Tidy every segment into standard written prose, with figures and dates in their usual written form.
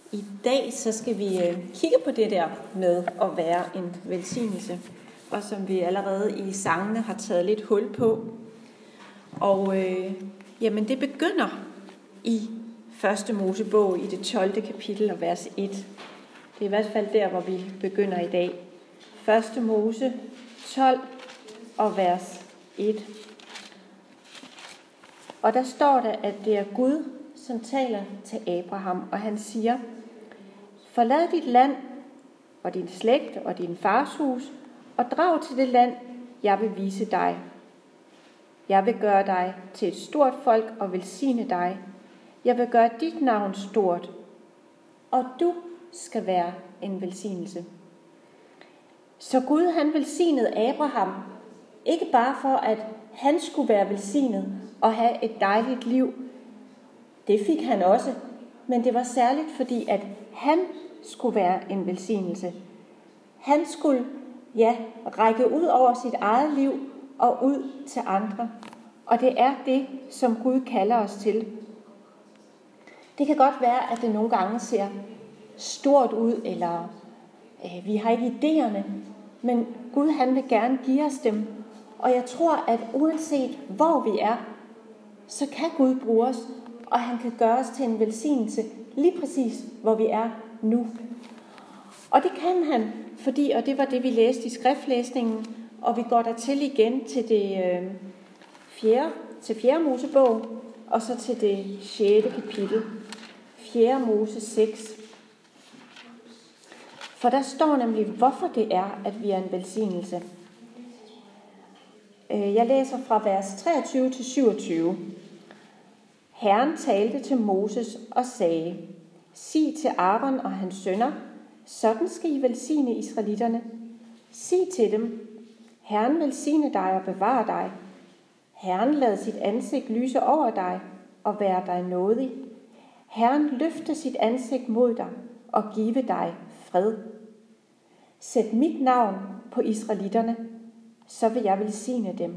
I dag så skal vi kigge på det der med at være en velsignelse, og som vi allerede i sangene har taget lidt hul på. Og jamen det begynder i 1. Mosebog i det 12. kapitel og vers 1. Det er i hvert fald der, hvor vi begynder i dag. 1. Mose 12 og vers 1. Og der står der, at det er Gud, som taler til Abraham, og han siger: forlad dit land og din slægt og din fars hus, og drag til det land, jeg vil vise dig. Jeg vil gøre dig til et stort folk og velsigne dig. Jeg vil gøre dit navn stort, og du skal være en velsignelse. Så Gud han velsignede Abraham, ikke bare for at han skulle være velsignet og have et dejligt liv. Det fik han også, men det var særligt fordi, at han skulle være en velsignelse. Han skulle, række ud over sit eget liv og ud til andre. Og det er det, som Gud kalder os til. Det kan godt være, at det nogle gange ser stort ud, eller vi har ikke idéerne, men Gud han vil gerne give os dem. Og jeg tror, at uanset hvor vi er, så kan Gud bruge os, og han kan gøre os til en velsignelse lige præcis, hvor vi er nu. Og det kan han, fordi, og det var det, vi læste i skriftlæsningen, og vi går der til igen til det 4. Mosebog, og så til det 6. kapitel, 4. Mose 6. For der står nemlig, hvorfor det er, at vi er en velsignelse. Jeg læser fra vers 23 til 27. Herren talte til Moses og sagde: sig til Aaron og hans sønner, sådan skal I velsigne israelitterne. Sig til dem: Herren velsigne dig og bevare dig. Herren lad sit ansigt lyse over dig og være dig nådig. Herren løfte sit ansigt mod dig og give dig fred. Sæt mit navn på israelitterne, så vil jeg velsigne dem.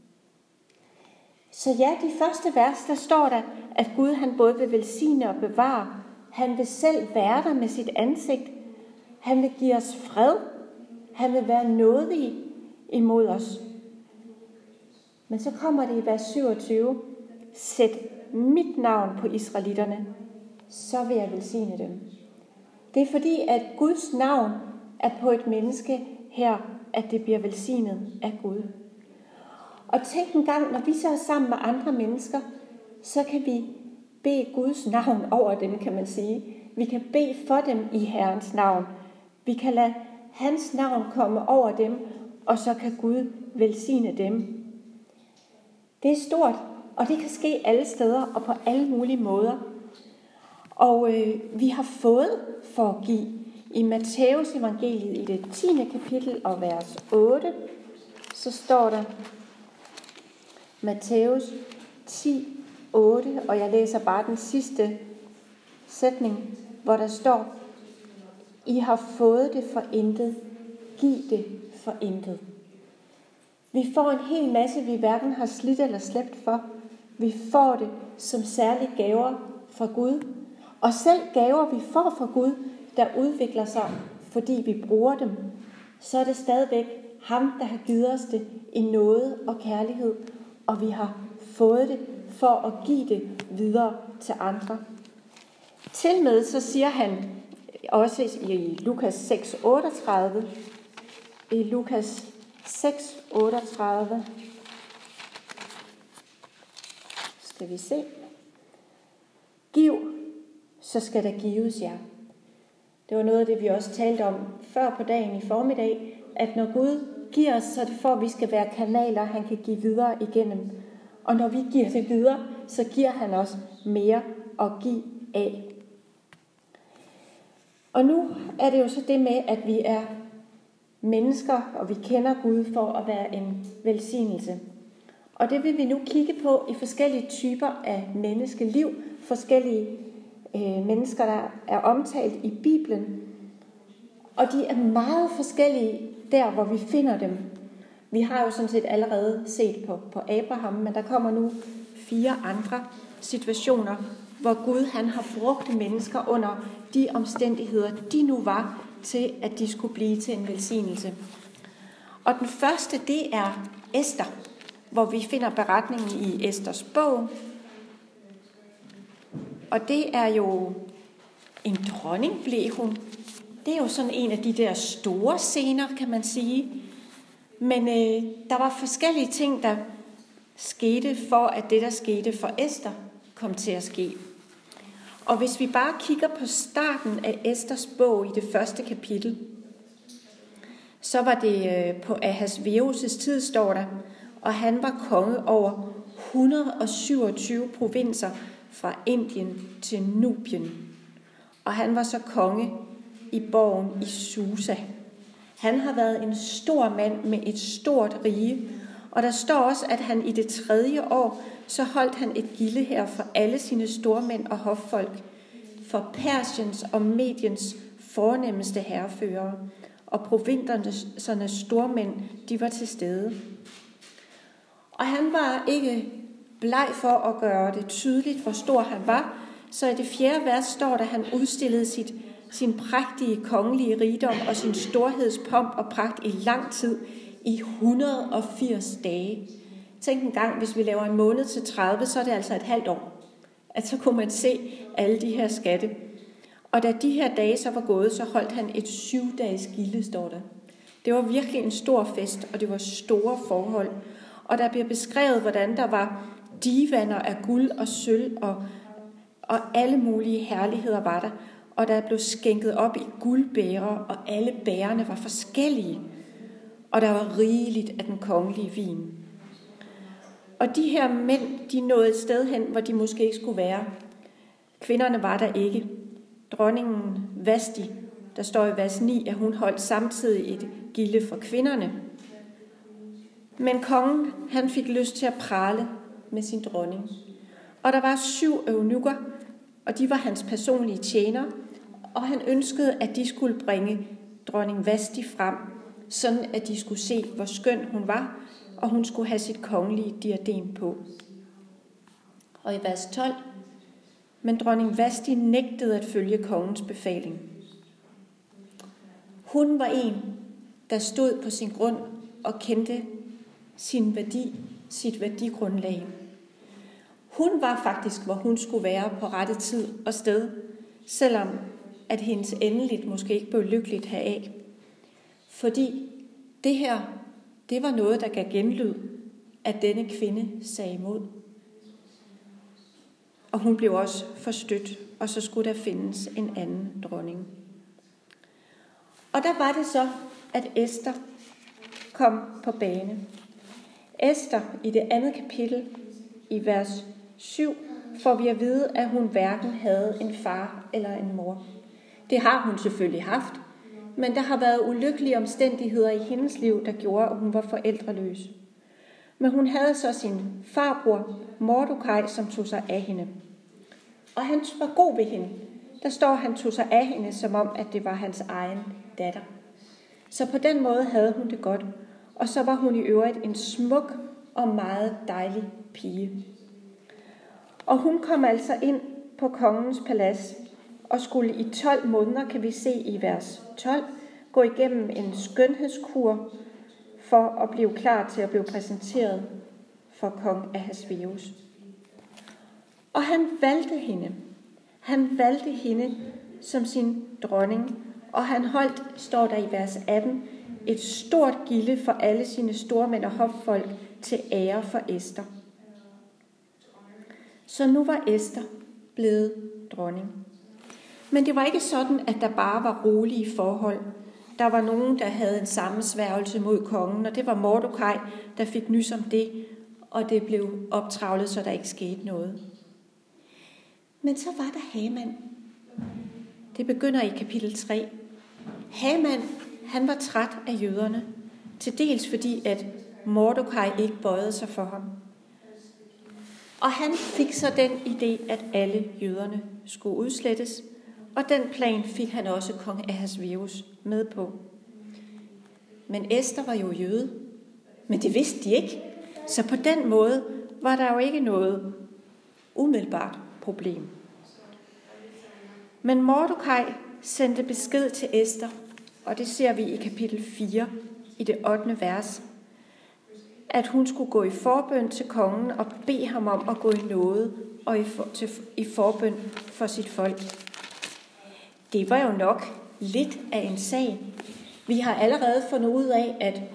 Så ja, de første vers, der står der, at Gud han både vil velsigne og bevare. Han vil selv være der med sit ansigt. Han vil give os fred. Han vil være nådig imod os. Men så kommer det i vers 27. Sæt mit navn på israelitterne, så vil jeg velsigne dem. Det er fordi, at Guds navn er på et menneske her, at det bliver velsignet af Gud. Og tænk en gang, når vi så er sammen med andre mennesker, så kan vi bede Guds navn over dem, kan man sige. Vi kan bede for dem i Herrens navn. Vi kan lade hans navn komme over dem, og så kan Gud velsigne dem. Det er stort, og det kan ske alle steder og på alle mulige måder. Og vi har fået for at give i Matthæus evangeliet i det 10. kapitel og vers 8, så står der Matthæus 10, 8, og jeg læser bare den sidste sætning, hvor der står: I har fået det for intet, giv det for intet. Vi får en hel masse, vi hverken har slidt eller slæbt for. Vi får det som særlige gaver fra Gud. Og selv gaver, vi får fra Gud, der udvikler sig, fordi vi bruger dem, så er det stadigvæk ham, der har givet os det i nåde og kærlighed. Og vi har fået det for at give det videre til andre. Tilmed så siger han også i Lukas 6, 38, i Lukas 6, 38, skal vi se. Giv, så skal der gives jer. Det var noget af det, vi også talte om før på dagen i formiddag, at når Gud giver os, så er det for, at vi skal være kanaler, han kan give videre igennem. Og når vi giver det videre, så giver han os mere at give af. Og nu er det jo så det med, at vi er mennesker, og vi kender Gud for at være en velsignelse. Og det vil vi nu kigge på i forskellige typer af menneskeliv, forskellige mennesker, der er omtalt i Bibelen. Og de er meget forskellige der, hvor vi finder dem. Vi har jo sådan set allerede set på Abraham, men der kommer nu 4 andre situationer, hvor Gud han har brugt mennesker under de omstændigheder, de nu var, til at de skulle blive til en velsignelse. Og den første, det er Ester, hvor vi finder beretningen i Esters bog. Og det er jo en dronning, blev hun. Det er jo sådan en af de der store scener, kan man sige. Men der var forskellige ting, der skete for, at det, der skete for Ester, kom til at ske. Og hvis vi bare kigger på starten af Esters bog i det første kapitel, så var det på Ahasverus' tid, står der, og han var konge over 127 provinser fra Indien til Nubien. Og han var så konge i borgen i Susa. Han har været en stor mand med et stort rige, og der står også, at han i det 3. år, så holdt han et gilde her for alle sine stormænd og hoffolk, for Persiens og Mediens fornemmeste herreførere, og provinsernes stormænd, de var til stede. Og han var ikke bleg for at gøre det tydeligt, hvor stor han var, så i det 4. vers står der, at han udstillede sin prægtige kongelige rigdom og sin storhedspomp og pragt i lang tid, i 180 dage. Tænk en gang, hvis vi laver en måned til 30, så er det altså et halvt år. At så kunne man se alle de her skatte. Og da de her dage så var gået, så holdt han et 7-dages gilde, står der. Det var virkelig en stor fest, og det var store forhold. Og der bliver beskrevet, hvordan der var divaner af guld og sølv, og alle mulige herligheder var der. Og der blev skænket op i guldbærer, og alle bærerne var forskellige. Og der var rigeligt af den kongelige vin. Og de her mænd, de nåede et sted hen, hvor de måske ikke skulle være. Kvinderne var der ikke. Dronningen Vasti, der står i vers 9, at hun holdt samtidig et gilde for kvinderne. Men kongen, han fik lyst til at prale med sin dronning. Og der var 7 eunukker, og de var hans personlige tjenere, og han ønskede, at de skulle bringe dronning Vasti frem, sådan at de skulle se, hvor skøn hun var, og hun skulle have sit kongelige diadem på. Og i vers 12, men dronning Vasti nægtede at følge kongens befaling. Hun var en, der stod på sin grund og kendte sin værdi, sit værdigrundlag. Hun var faktisk, hvor hun skulle være på rette tid og sted, selvom at hendes endeligt måske ikke blev lykkeligt heraf. Fordi det her, det var noget, der gav genlyd, at denne kvinde sagde imod. Og hun blev også forstødt, og så skulle der findes en anden dronning. Og der var det så, at Ester kom på bane. Ester i det 2. kapitel, i vers 7, får vi at vide, at hun hverken havde en far eller en mor. Det har hun selvfølgelig haft, men der har været ulykkelige omstændigheder i hendes liv, der gjorde, at hun var forældreløs. Men hun havde så sin farbror, Mordokaj, som tog sig af hende. Og han var god ved hende. Der står, at han tog sig af hende, som om, at det var hans egen datter. Så på den måde havde hun det godt. Og så var hun i øvrigt en smuk og meget dejlig pige. Og hun kom altså ind på kongens palads, og skulle i 12 måneder, kan vi se i vers 12, gå igennem en skønhedskur for at blive klar til at blive præsenteret for kong Ahasverus. Og han valgte hende. Han valgte hende som sin dronning, og han holdt, står der i vers 18, et stort gilde for alle sine stormænd og hoffolk til ære for Ester. Så nu var Ester blevet dronning. Men det var ikke sådan, at der bare var rolige forhold. Der var nogen, der havde en sammensværgelse mod kongen, og det var Mordokaj, der fik nys om det, og det blev optravlet, så der ikke skete noget. Men så var der Haman. Det begynder i kapitel 3. Haman, han var træt af jøderne, til dels fordi, at Mordokaj ikke bøjede sig for ham. Og han fik så den idé, at alle jøderne skulle udslettes, og den plan fik han også kong Ahasverus med på. Men Ester var jo jøde, men det vidste de ikke. Så på den måde var der jo ikke noget umiddelbart problem. Men Mordokaj sendte besked til Ester, og det ser vi i kapitel 4 i det 8. vers, at hun skulle gå i forbøn til kongen og bede ham om at gå i nåde og i forbøn for sit folk. Det var jo nok lidt af en sag. Vi har allerede fundet ud af,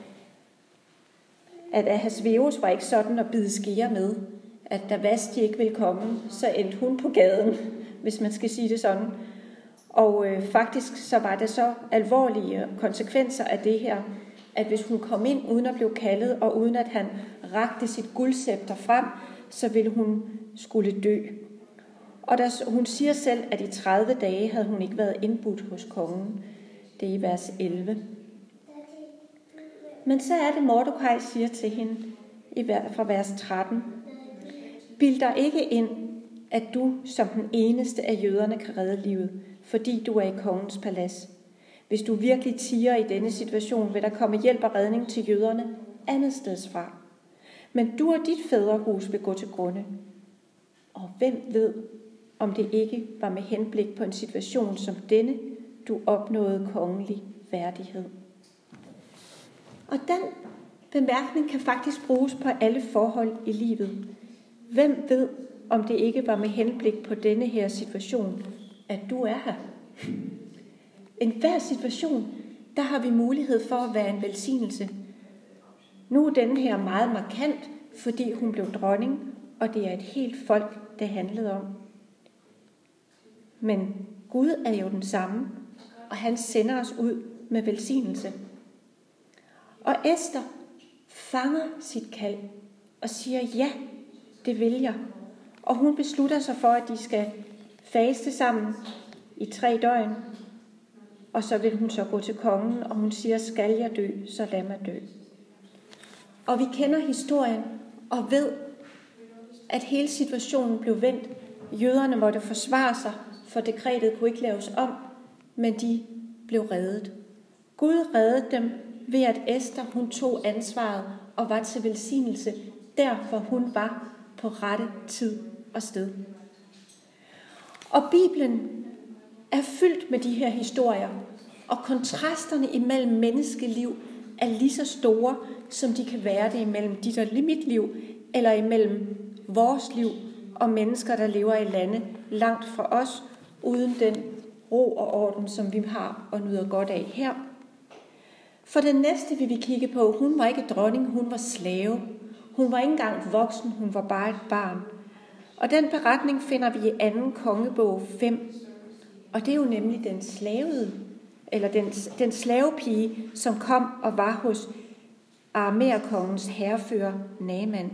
at Ahasverus var ikke sådan at bide skære med, at da Vasti ikke ville komme, så endte hun på gaden, hvis man skal sige det sådan. Og faktisk så var det så alvorlige konsekvenser af det her, at hvis hun kom ind uden at blive kaldet, og uden at han rakte sit guldscepter frem, så ville hun skulle dø. Og hun siger selv, at i 30 dage havde hun ikke været indbudt hos kongen. Det er i vers 11. Men så er det, Mordokaj siger til hende fra vers 13. Bild dig ikke ind, at du som den eneste af jøderne kan redde livet, fordi du er i kongens palads. Hvis du virkelig tier i denne situation, vil der komme hjælp og redning til jøderne andet steds fra. Men du og dit fædrehus vil gå til grunde. Og hvem ved, om det ikke var med henblik på en situation som denne, du opnåede kongelig værdighed. Og den bemærkning kan faktisk bruges på alle forhold i livet. Hvem ved, om det ikke var med henblik på denne her situation, at du er her? I hver situation, der har vi mulighed for at være en velsignelse. Nu er denne her meget markant, fordi hun blev dronning, og det er et helt folk, det handlede om. Men Gud er jo den samme, og han sender os ud med velsignelse. Og Ester fanger sit kald og siger, ja, det vil jeg. Og hun beslutter sig for, at de skal faste sammen i 3 døgn. Og så vil hun så gå til kongen, og hun siger, skal jeg dø, så lad mig dø. Og vi kender historien og ved, at hele situationen blev vendt. Jøderne måtte forsvare sig, for dekretet kunne ikke laves om, men de blev reddet. Gud reddede dem ved, at Ester hun tog ansvaret og var til velsignelse, derfor hun var på rette tid og sted. Og Bibelen er fyldt med de her historier, og kontrasterne imellem menneskeliv er lige så store, som de kan være det imellem dit og mit liv, eller imellem vores liv og mennesker, der lever i lande langt fra os, uden den ro og orden, som vi har og nyder godt af her. For den næste, vi vil kigge på, hun var ikke dronning, hun var slave. Hun var ikke engang voksen, hun var bare et barn. Og den beretning finder vi i 2. kongebog 5. Og det er jo nemlig den slavepige, som kom og var hos Arameerkongens hærfører Naaman.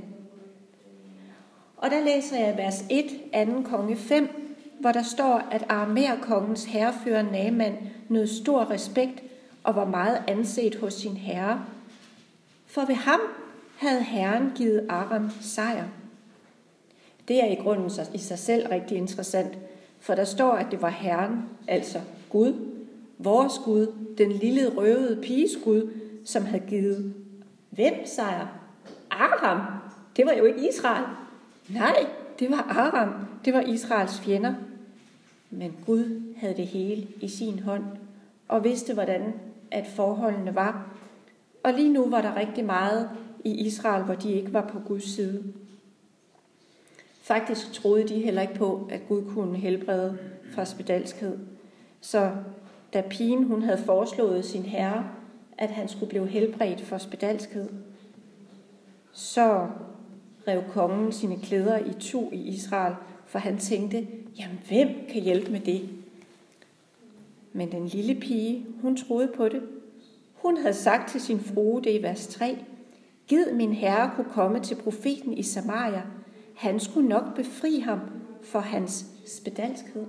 Og der læser jeg vers 1, 2. konge 5, hvor der står, at Arameerkongens hærfører Naaman nød stor respekt og var meget anset hos sin herre. For ved ham havde Herren givet Aram sejr. Det er i grunden i sig selv rigtig interessant, for der står, at det var Herren, altså Gud, vores Gud, den lille røvede piges Gud, som havde givet hvem sejr? Aram. Det var jo ikke Israel. Nej, det var Aram. Det var Israels fjender. Men Gud havde det hele i sin hånd, og vidste, hvordan at forholdene var. Og lige nu var der rigtig meget i Israel, hvor de ikke var på Guds side. Faktisk troede de heller ikke på, at Gud kunne helbrede fra spedalskhed. Så da pigen hun havde foreslået sin herre, at han skulle blive helbredt for spedalskhed, så rev kongen sine klæder i to i Israel, for han tænkte, jamen hvem kan hjælpe med det? Men den lille pige, hun troede på det. Hun havde sagt til sin frue, det i vers 3, gid min herre kunne komme til profeten i Samaria. Han skulle nok befri ham for hans spedalskhed.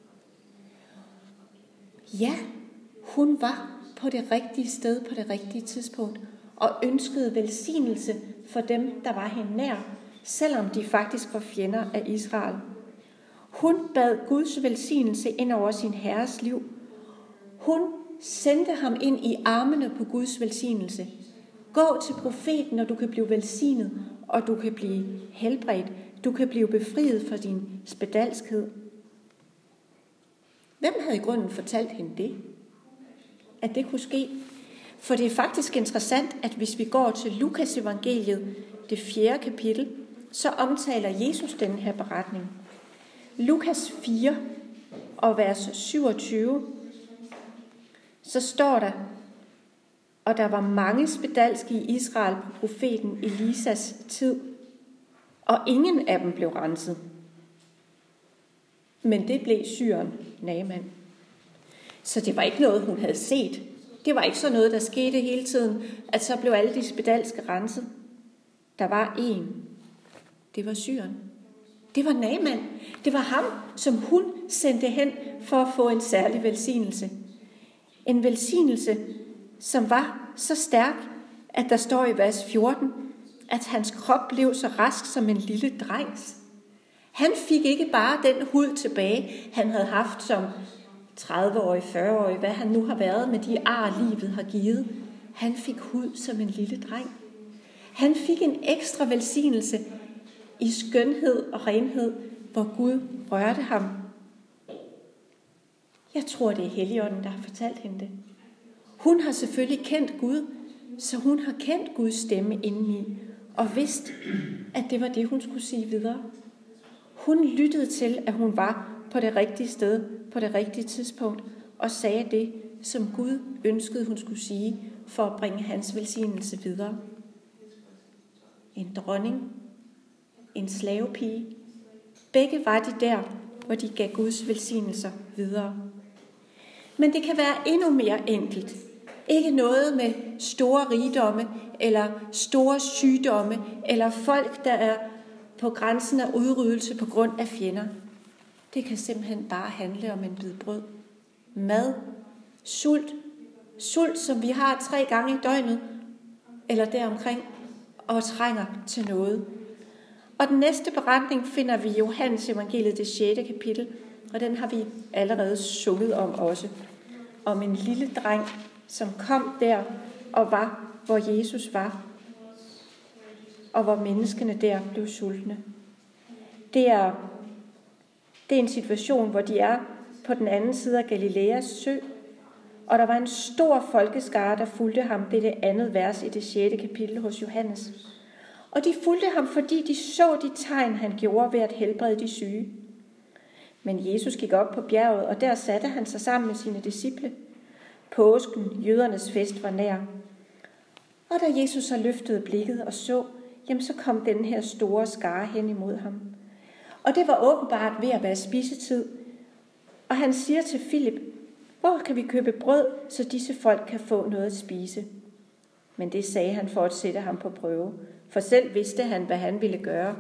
Ja, hun var på det rigtige sted på det rigtige tidspunkt og ønskede velsignelse for dem, der var hende nær, selvom de faktisk var fjender af Israel. Hun bad Guds velsignelse ind over sin herres liv. Hun sendte ham ind i armene på Guds velsignelse. Gå til profeten, når du kan blive velsignet, og du kan blive helbredt. Du kan blive befriet for din spedalskhed. Hvem havde i grunden fortalt hende det? At det kunne ske? For det er faktisk interessant, at hvis vi går til Lukas evangeliet, det 4. kapitel, så omtaler Jesus den her beretning. Lukas 4 og vers 27, så står der, og der var mange spedalske i Israel på profeten Elisas tid, og ingen af dem blev renset. Men det blev syreren Naaman. Så det var ikke noget, hun havde set. Det var ikke sådan noget, der skete hele tiden, at så blev alle de spedalske renset. Der var en. Det var syreren. Det var Naaman. Det var ham, som hun sendte hen for at få en særlig velsignelse. En velsignelse, som var så stærk, at der står i vers 14, at hans krop blev så rask som en lille drengs. Han fik ikke bare den hud tilbage, han havde haft som 30-årig, 40-årig, hvad han nu har været med de ar, livet har givet. Han fik hud som en lille dreng. Han fik en ekstra velsignelse i skønhed og renhed, hvor Gud rørte ham. Jeg tror, det er Helligånden, der har fortalt hende det. Hun har selvfølgelig kendt Gud, så hun har kendt Guds stemme indeni, og vidst, at det var det, hun skulle sige videre. Hun lyttede til, at hun var på det rigtige sted, på det rigtige tidspunkt, og sagde det, som Gud ønskede, hun skulle sige, for at bringe hans velsignelse videre. En dronning, en slavepige, begge var de der, hvor de gav Guds velsignelser videre. Men det kan være endnu mere enkelt. Ikke noget med store rigdomme, eller store sygdomme, eller folk, der er på grænsen af udryddelse på grund af fjender. Det kan simpelthen bare handle om en bid brød. Mad. Sult. Sult, som vi har 3 gange i døgnet, eller deromkring, og trænger til noget. Og den næste beretning finder vi i Johannes evangeliet, det 6. kapitel, og den har vi allerede sunget om også. Om en lille dreng, som kom der og var, hvor Jesus var, og hvor menneskene der blev sultne. Det er en situation, hvor de er på den anden side af Galileas sø, og der var en stor folkeskare, der fulgte ham. Det er det andet vers i det 6. kapitel hos Johannes. Og de fulgte ham, fordi de så de tegn, han gjorde ved at helbrede de syge. Men Jesus gik op på bjerget, og der satte han sig sammen med sine disciple. Påsken, jødernes fest, var nær. Og da Jesus så løftede blikket og så, jamen så kom den her store skare hen imod ham. Og det var åbenbart ved at være spisetid. Og han siger til Filip, hvor kan vi købe brød, så disse folk kan få noget at spise? Men det sagde han for at sætte ham på prøve, for selv vidste han, hvad han ville gøre.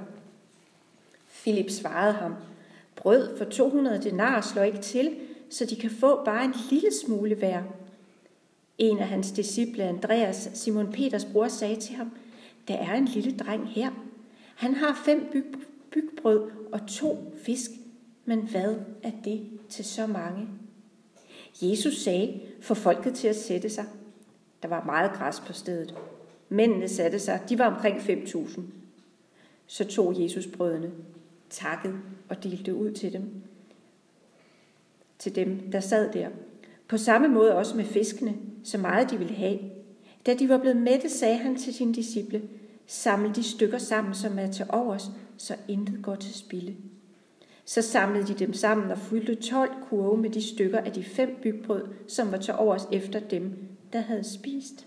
Filip svarede ham, brød for 200 denarer slår ikke til, så de kan få bare en lille smule hver. En af hans disciple, Andreas, Simon Peters bror, sagde til ham, der er en lille dreng her. Han har 5 bygbrød og 2 fisk, men hvad er det til så mange? Jesus sagde, få folket til at sætte sig. Der var meget græs på stedet. Mændene satte sig, de var omkring 5.000. Så tog Jesus brødene, takkede og delte ud til dem, der sad der. På samme måde også med fiskene, så meget de ville have. Da de var blevet mætte, sagde han til sine disciple, samle de stykker sammen, som er til overs, så intet går til spilde. Så samlede de dem sammen og fyldte 12 kurve med de stykker af de 5 bygbrød, som var til overs efter dem, der havde spist.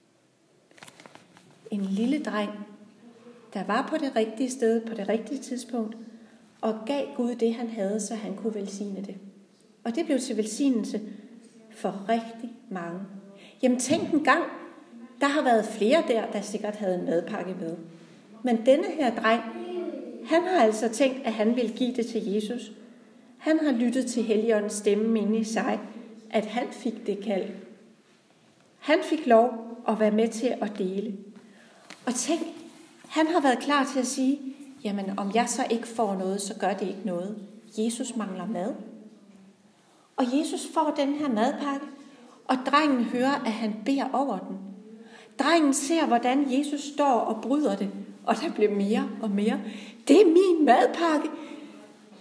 En lille dreng, der var på det rigtige sted, på det rigtige tidspunkt, og gav Gud det, han havde, så han kunne velsigne det. Og det blev til velsignelse for rigtig mange. Jamen tænk en gang, der har været flere der sikkert havde en madpakke med. Men denne her dreng, han har altså tænkt, at han ville give det til Jesus. Han har lyttet til Helligåndens stemme inde i sig, at han fik det kald. Han fik lov at være med til at dele. Og tænk, han har været klar til at sige, jamen om jeg så ikke får noget, så gør det ikke noget. Jesus mangler mad. Og Jesus får den her madpakke, og drengen hører, at han beder over den. Drengen ser, hvordan Jesus står og bryder det, og der bliver mere og mere. Det er min madpakke.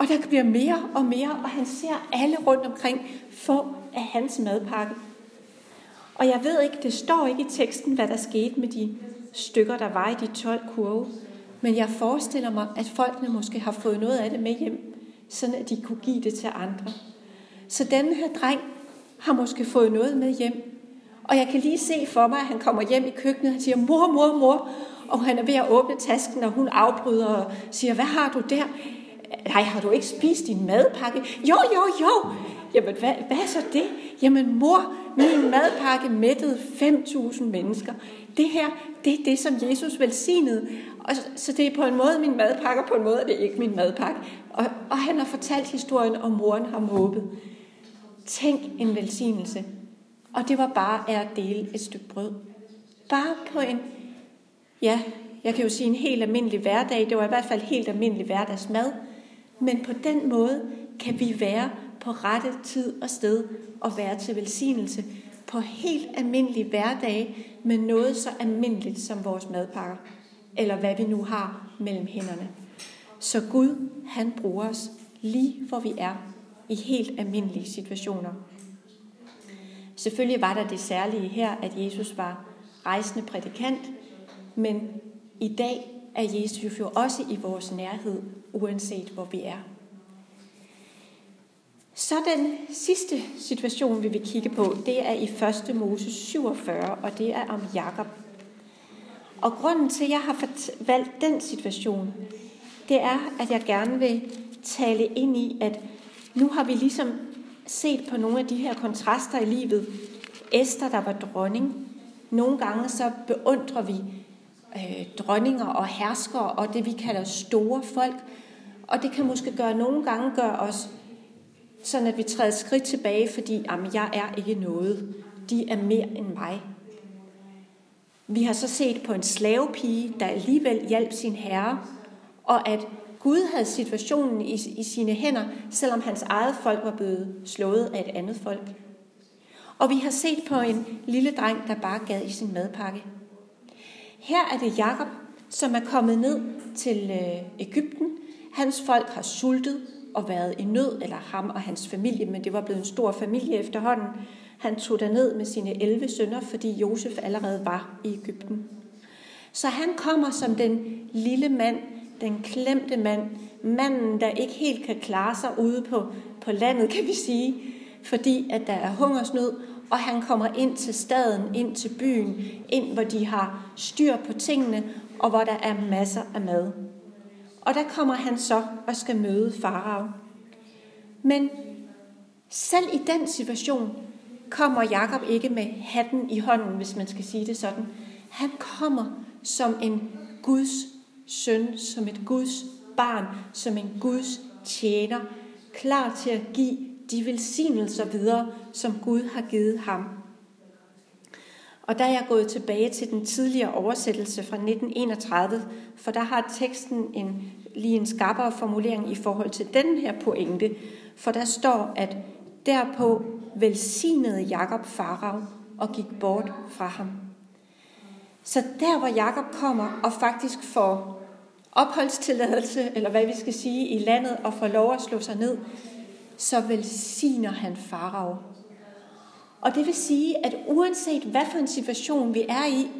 Og der bliver mere og mere, og han ser alle rundt omkring få af hans madpakke. Og jeg ved ikke, det står ikke i teksten, hvad der skete med de stykker, der var i de 12 kurve. Men jeg forestiller mig, at folkene måske har fået noget af det med hjem, sådan at de kunne give det til andre. Så denne her dreng har måske fået noget med hjem. Og jeg kan lige se for mig, at han kommer hjem i køkkenet og siger, mor, mor, mor. Og han er ved at åbne tasken, og hun afbryder og siger, hvad har du der? Nej, har du ikke spist din madpakke? Jo. Jamen, hvad er så det? Jamen, mor, min madpakke mættede 5.000 mennesker. Det her, det er det, som Jesus velsignede. Og så det er på en måde min madpakke, og på en måde er det ikke min madpakke. Og han har fortalt historien, og moren har måbet. Tænk en velsignelse. Og det var bare at dele et stykke brød. Bare på en, ja, jeg kan jo sige en helt almindelig hverdag. Det var i hvert fald helt almindelig hverdagsmad. Men på den måde kan vi være på rette tid og sted og være til velsignelse på helt almindelige hverdage med noget så almindeligt som vores madpakker, eller hvad vi nu har mellem hænderne. Så Gud, han bruger os lige hvor vi er i helt almindelige situationer. Selvfølgelig var der det særlige her, at Jesus var rejsende prædikant, men i dag er Jesus jo også i vores nærhed, uanset hvor vi er. Så den sidste situation, vi vil kigge på, det er i 1. Moses 47, og det er om Jakob. Og grunden til, at jeg har valgt den situation, det er, at jeg gerne vil tale ind i, at nu har vi ligesom set på nogle af de her kontraster i livet. Esther, der var dronning. Nogle gange så beundrer vi dronninger og herskere og det, vi kalder store folk. Og det kan måske nogle gange gøre os sådan, at vi træder skridt tilbage, fordi jeg er ikke noget. De er mere end mig. Vi har så set på en slavepige, der alligevel hjalp sin herre, og at Gud havde situationen i sine hænder, selvom hans eget folk var blevet slået af et andet folk. Og vi har set på en lille dreng, der bare gad i sin madpakke. Her er det Jakob, som er kommet ned til Egypten. Hans folk har sultet og været i nød, eller ham og hans familie, men det var blevet en stor familie efterhånden. Han tog derned med sine 11 sønner, fordi Josef allerede var i Egypten. Så han kommer som den lille mand, den klemte mand, manden, der ikke helt kan klare sig ude på landet, kan vi sige, fordi at der er hungersnød, og han kommer ind til staden, ind til byen, ind hvor de har styr på tingene, og hvor der er masser af mad. Og der kommer han så og skal møde farao. Men selv i den situation kommer Jakob ikke med hatten i hånden, hvis man skal sige det sådan. Han kommer som en Guds søn, som et Guds barn, som en Guds tjener, klar til at give de velsignelser videre, som Gud har givet ham. Og der er jeg gået tilbage til den tidligere oversættelse fra 1931, for der har teksten lige en skarpere formulering i forhold til den her pointe, for der står, at derpå velsignede Jakob farao og gik bort fra ham. Så der, hvor Jakob kommer og faktisk får opholdstilladelse, eller hvad vi skal sige, i landet og får lov at slå sig ned, så velsigner han farao. Og det vil sige, at uanset hvad for en situation vi er i,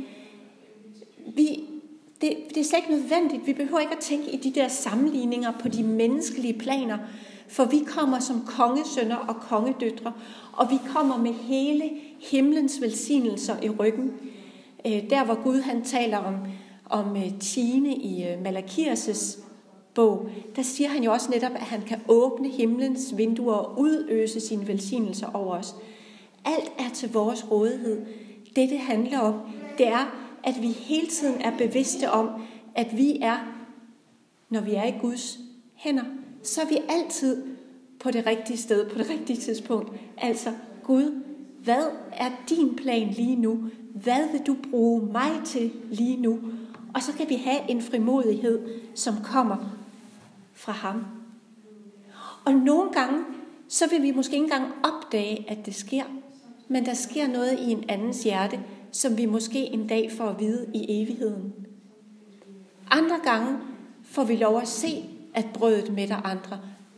det er slet ikke nødvendigt. Vi behøver ikke at tænke i de der sammenligninger på de menneskelige planer, for vi kommer som kongesønner og kongedøtre, og vi kommer med hele himlens velsignelser i ryggen. Der hvor Gud han taler om Tine i Malakias' bog, der siger han jo også netop, at han kan åbne himlens vinduer og udøse sine velsignelser over os. Alt er til vores rådighed. Det handler om, det er, at vi hele tiden er bevidste om, at vi er, når vi er i Guds hænder, så er vi altid på det rigtige sted, på det rigtige tidspunkt. Altså, Gud, hvad er din plan lige nu? Hvad vil du bruge mig til lige nu? Og så kan vi have en frimodighed, som kommer fra ham. Og nogle gange, så vil vi måske ikke engang opdage, at det sker. Men der sker noget i en andens hjerte, som vi måske en dag får at vide i evigheden. Andre gange får vi lov at se, at brødet mætter andre.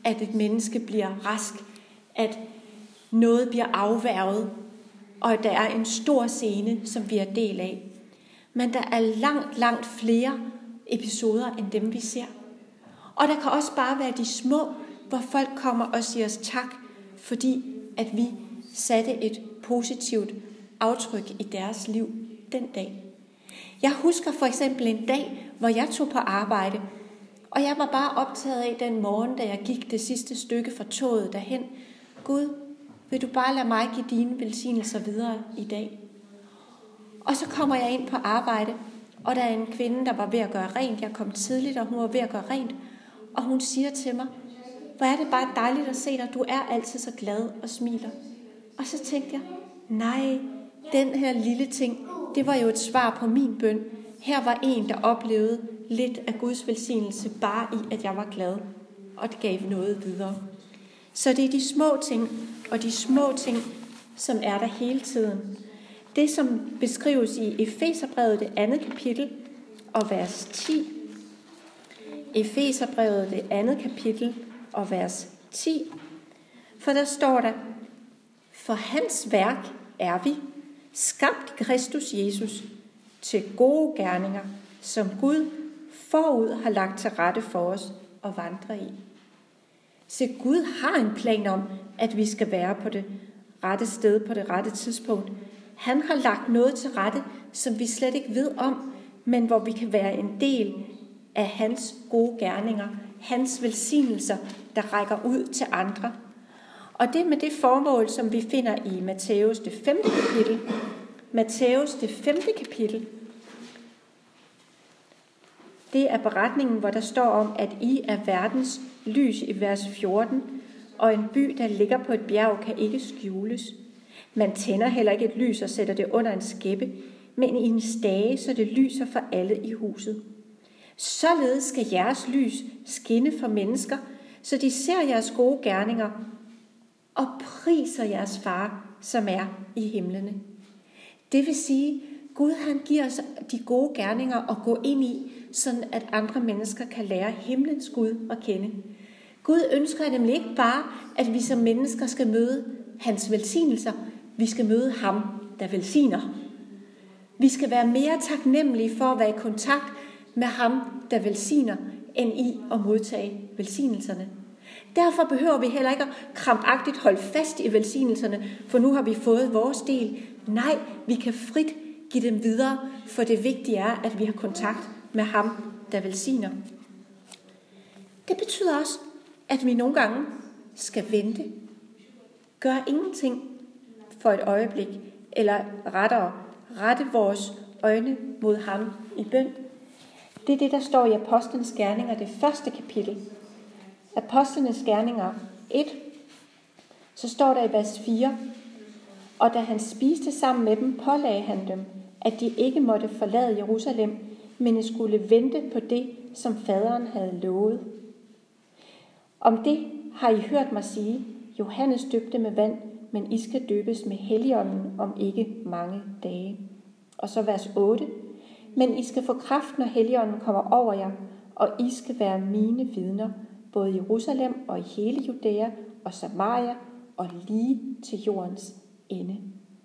at et menneske bliver rask, at noget bliver afværget, og at der er en stor scene, som vi er del af. Men der er langt, langt flere episoder, end dem vi ser. Og der kan også bare være de små, hvor folk kommer og siger os tak, fordi at vi satte et positivt aftryk i deres liv den dag. Jeg husker for eksempel en dag, hvor jeg tog på arbejde, og jeg var bare optaget af den morgen, da jeg gik det sidste stykke fra toget derhen. Gud, vil du bare lade mig give dine velsignelser videre i dag? Og så kommer jeg ind på arbejde, og der er en kvinde, der var ved at gøre rent. Jeg kom tidligt, og hun var ved at gøre rent. Og hun siger til mig, hvor er det bare dejligt at se dig. Du er altid så glad og smiler. Og så tænkte jeg, nej, den her lille ting, det var jo et svar på min bøn. Her var en, der oplevede lidt af Guds velsignelse, bare i, at jeg var glad. Og det gav noget videre. Så det er de små ting, og de små ting, som er der hele tiden. Det, som beskrives i Efeserbrevet, det 2. kapitel og vers 10. Efeserbrevet, det 2. kapitel og vers 10. For der står der, for hans værk er vi, skabt Kristus Jesus, til gode gerninger, som Gud forud har lagt til rette for os og vandre i. Så Gud har en plan om, at vi skal være på det rette sted på det rette tidspunkt. Han har lagt noget til rette, som vi slet ikke ved om, men hvor vi kan være en del af hans gode gerninger, hans velsignelser, der rækker ud til andre. Og det med det formål, som vi finder i Matthæus det 5. kapitel. Matthæus det 5. kapitel. Det er beretningen, hvor der står om, at I er verdens lys i vers 14, og en by, der ligger på et bjerg, kan ikke skjules. Man tænder heller ikke et lys og sætter det under en skæppe, men i en stage, så det lyser for alle i huset. Således skal jeres lys skinne for mennesker, så de ser jeres gode gerninger og priser jeres far, som er i himlene. Det vil sige, Gud han giver os de gode gerninger at gå ind i, sådan at andre mennesker kan lære himlens Gud at kende. Gud ønsker nemlig ikke bare, at vi som mennesker skal møde hans velsignelser. Vi skal møde ham, der velsigner. Vi skal være mere taknemmelige for at være i kontakt med ham, der velsigner, end i at modtage velsignelserne. Derfor behøver vi heller ikke at krampagtigt holde fast i velsignelserne, for nu har vi fået vores del. Nej, vi kan frit give dem videre, for det vigtige er, at vi har kontakt med ham, der velsigner. Det betyder også, at vi nogle gange skal vente. Gør ingenting for et øjeblik, eller rettere rette vores øjne mod ham i bøn. Det er det, der står i Apostlenes Gerninger, det 1. kapitel. Apostlenes Gerninger 1, så står der i vers 4, og da han spiste sammen med dem, pålagde han dem, at de ikke måtte forlade Jerusalem, men skulle vente på det, som faderen havde lovet. Om det har I hørt mig sige, Johannes døbte med vand, men I skal døbes med Helligånden om ikke mange dage. Og så vers 8. Men I skal få kraft, når Helligånden kommer over jer, og I skal være mine vidner, både i Jerusalem og i hele Judæa og Samaria og lige til jordens ende.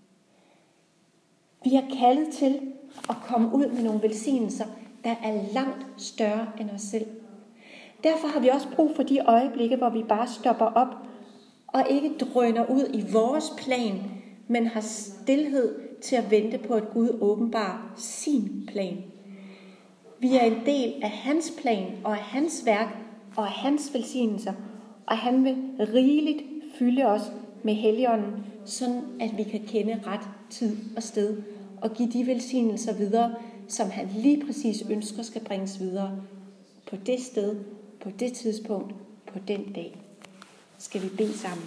Vi er kaldet til at komme ud med nogle velsignelser, der er langt større end os selv. Derfor har vi også brug for de øjeblikke, hvor vi bare stopper op og ikke drøner ud i vores plan, men har stilhed til at vente på, at Gud åbenbarer sin plan. Vi er en del af hans plan og af hans værk og af hans velsignelser, og han vil rigeligt fylde os med Helligånden, sådan at vi kan kende ret tid og sted og give de velsignelser videre, som han lige præcis ønsker skal bringes videre på det sted, på det tidspunkt, på den dag. Skal vi bede sammen.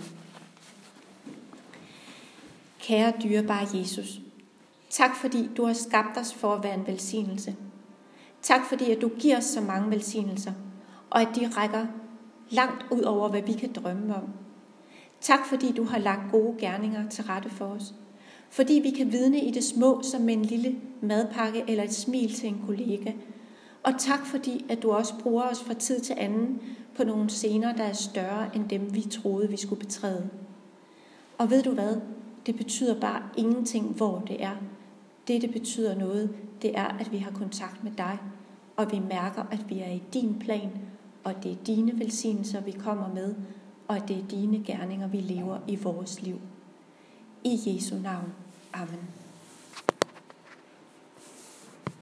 Kære dyrebare Jesus, tak fordi du har skabt os for at være en velsignelse. Tak fordi at du giver os så mange velsignelser, og at de rækker langt ud over, hvad vi kan drømme om. Tak fordi du har lagt gode gerninger til rette for os. Fordi vi kan vidne i det små som en lille madpakke eller et smil til en kollega. Og tak fordi, at du også bruger os fra tid til anden på nogle scener, der er større end dem, vi troede, vi skulle betræde. Og ved du hvad? Det betyder bare ingenting, hvor det er. Det betyder noget, det er, at vi har kontakt med dig, og vi mærker, at vi er i din plan, og det er dine velsignelser, vi kommer med, og det er dine gerninger, vi lever i vores liv. I Jesu navn. Amen.